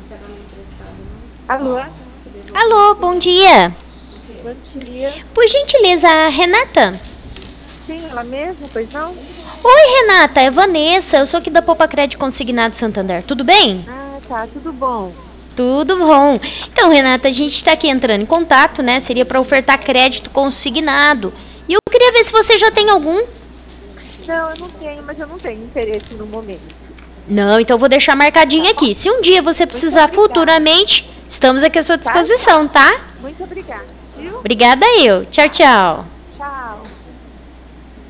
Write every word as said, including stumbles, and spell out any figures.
Alô? Alô, bom dia. Bom dia. Por gentileza, a Renata? Sim, ela mesma, pois não? Oi, Renata, é Vanessa. Eu sou aqui da Poupa Crédito Consignado Santander. Tudo bem? Ah, tá, tudo bom. Tudo bom. Então, Renata, a gente está aqui entrando em contato, né? Seria para ofertar crédito consignado. E eu queria ver se você já tem algum. Não, eu não tenho, mas eu não tenho interesse no momento. Não, então eu vou deixar marcadinho Tá bom? aqui. Se um dia você Muito precisar obrigada. futuramente, estamos aqui à sua Tá, disposição, tá. tá? Muito obrigada, viu? Obrigada eu. Tchau, tchau.